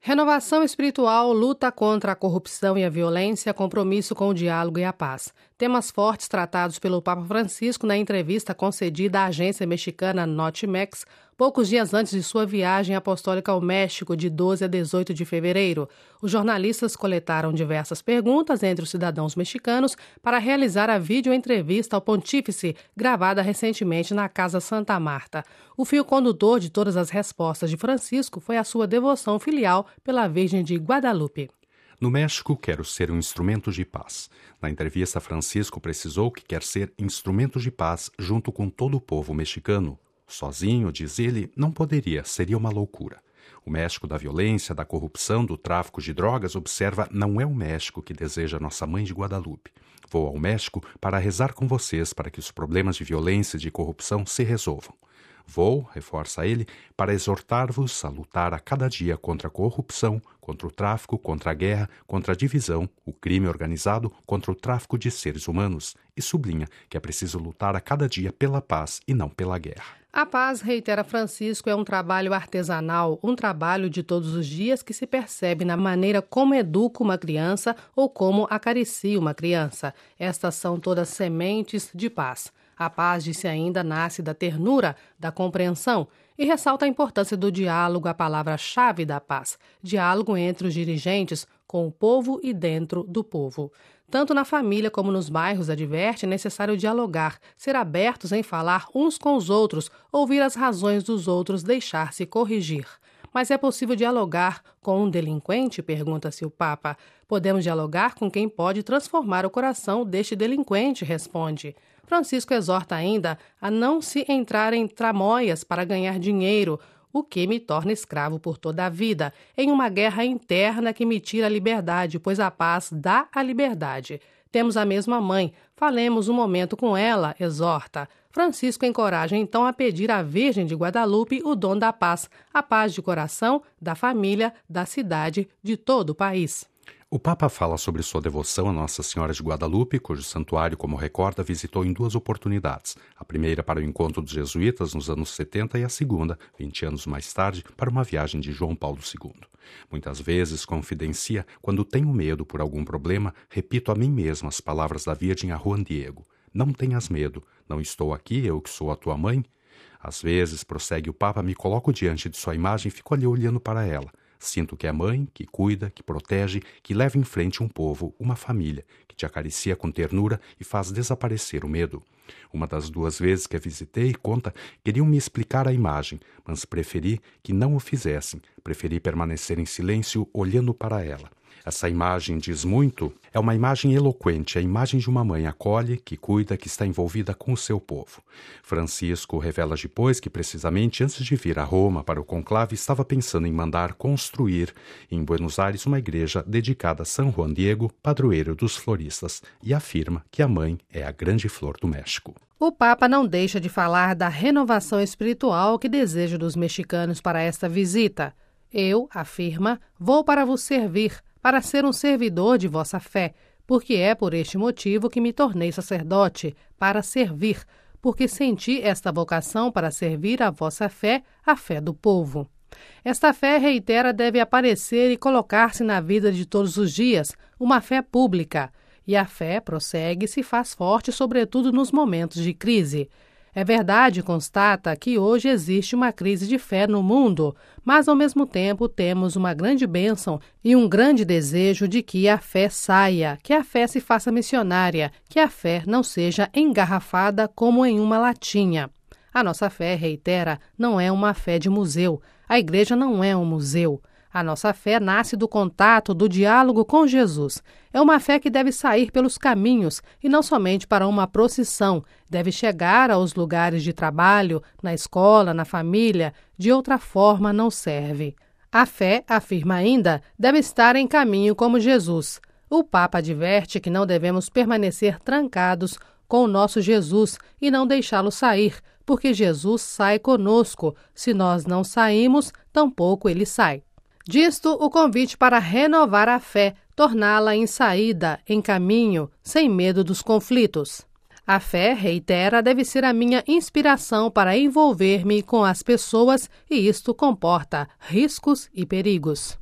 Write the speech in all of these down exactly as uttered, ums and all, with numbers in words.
Renovação espiritual, luta contra a corrupção e a violência, compromisso com o diálogo e a paz. Temas fortes tratados pelo Papa Francisco na entrevista concedida à agência mexicana Notimex, poucos dias antes de sua viagem apostólica ao México, de doze a dezoito de fevereiro. Os jornalistas coletaram diversas perguntas entre os cidadãos mexicanos para realizar a videoentrevista ao pontífice, gravada recentemente na Casa Santa Marta. O fio condutor de todas as respostas de Francisco foi a sua devoção filial pela Virgem de Guadalupe. No México, quero ser um instrumento de paz. Na entrevista, Francisco precisou que quer ser instrumento de paz junto com todo o povo mexicano. Sozinho, diz ele, não poderia, seria uma loucura. O México da violência, da corrupção, do tráfico de drogas, observa, não é o México que deseja Nossa Mãe de Guadalupe. Vou ao México para rezar com vocês para que os problemas de violência e de corrupção se resolvam. Vou, reforça ele, para exortar-vos a lutar a cada dia contra a corrupção, contra o tráfico, contra a guerra, contra a divisão, o crime organizado, contra o tráfico de seres humanos, e sublinha que é preciso lutar a cada dia pela paz e não pela guerra. A paz, reitera Francisco, é um trabalho artesanal, um trabalho de todos os dias que se percebe na maneira como educa uma criança ou como acaricia uma criança. Estas são todas sementes de paz. A paz, disse ainda, nasce da ternura, da compreensão, e ressalta a importância do diálogo, a palavra-chave da paz. Diálogo entre os dirigentes, com o povo e dentro do povo. Tanto na família como nos bairros, adverte, é necessário dialogar, ser abertos em falar uns com os outros, ouvir as razões dos outros, deixar-se corrigir. Mas é possível dialogar com um delinquente? Pergunta-se o Papa. Podemos dialogar com quem pode transformar o coração deste delinquente, responde. Francisco exorta ainda a não se entrar em tramóias para ganhar dinheiro, o que me torna escravo por toda a vida, em uma guerra interna que me tira a liberdade, pois a paz dá a liberdade. Temos a mesma mãe, falemos um momento com ela, exorta. Francisco encoraja então a pedir à Virgem de Guadalupe o dom da paz, a paz de coração, da família, da cidade, de todo o país. O Papa fala sobre sua devoção a Nossa Senhora de Guadalupe, cujo santuário, como recorda, visitou em duas oportunidades. A primeira para o encontro dos jesuítas nos anos setenta e a segunda, vinte anos mais tarde, para uma viagem de João Paulo segundo. Muitas vezes, confidencia, quando tenho medo por algum problema, repito a mim mesmo as palavras da Virgem a Juan Diego. Não tenhas medo, não estou aqui, eu que sou a tua mãe. Às vezes, prossegue o Papa, me coloco diante de sua imagem e fico ali olhando para ela. Sinto que é mãe, que cuida, que protege, que leva em frente um povo, uma família, que te acaricia com ternura e faz desaparecer o medo. Uma das duas vezes que a visitei, conta, queriam me explicar a imagem, mas preferi que não o fizessem. Preferi permanecer em silêncio, olhando para ela. Essa imagem diz muito, é uma imagem eloquente, a imagem de uma mãe acolhe, que cuida, que está envolvida com o seu povo. Francisco revela depois que, precisamente antes de vir a Roma para o conclave, estava pensando em mandar construir em Buenos Aires uma igreja dedicada a São Juan Diego, padroeiro dos floristas, e afirma que a mãe é a grande flor do México. O Papa não deixa de falar da renovação espiritual que deseja dos mexicanos para esta visita. Eu, afirma, vou para vos servir, para ser um servidor de vossa fé, porque é por este motivo que me tornei sacerdote, para servir, porque senti esta vocação para servir a vossa fé, a fé do povo. Esta fé, reitera, deve aparecer e colocar-se na vida de todos os dias, uma fé pública. E a fé, prossegue, se faz forte, sobretudo nos momentos de crise. É verdade, constata, que hoje existe uma crise de fé no mundo, mas ao mesmo tempo temos uma grande bênção e um grande desejo de que a fé saia, que a fé se faça missionária, que a fé não seja engarrafada como em uma latinha. A nossa fé, reitera, não é uma fé de museu. A igreja não é um museu. A nossa fé nasce do contato, do diálogo com Jesus. É uma fé que deve sair pelos caminhos e não somente para uma procissão. Deve chegar aos lugares de trabalho, na escola, na família. De outra forma, não serve. A fé, afirma ainda, deve estar em caminho como Jesus. O Papa adverte que não devemos permanecer trancados com o nosso Jesus e não deixá-lo sair, porque Jesus sai conosco. Se nós não saímos, tampouco ele sai. Disto, o convite para renovar a fé, torná-la em saída, em caminho, sem medo dos conflitos. A fé, reitera, deve ser a minha inspiração para envolver-me com as pessoas e isto comporta riscos e perigos.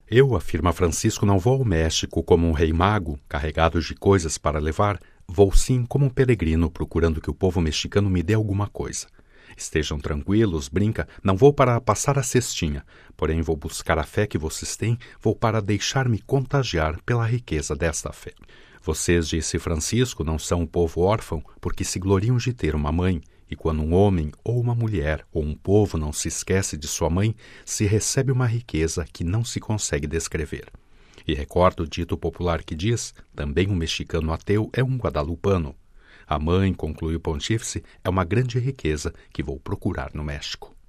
Eu, afirma Francisco, não vou ao México como um rei mago, carregado de coisas para levar, vou sim como um peregrino procurando que o povo mexicano me dê alguma coisa. Estejam tranquilos, brinca, não vou para passar a cestinha, porém vou buscar a fé que vocês têm, vou para deixar-me contagiar pela riqueza desta fé. Vocês, disse Francisco, não são um povo órfão porque se gloriam de ter uma mãe, e quando um homem ou uma mulher ou um povo não se esquece de sua mãe, se recebe uma riqueza que não se consegue descrever. E recordo o dito popular que diz, também um mexicano ateu é um guadalupano. A mãe, conclui o pontífice, é uma grande riqueza que vou procurar no México.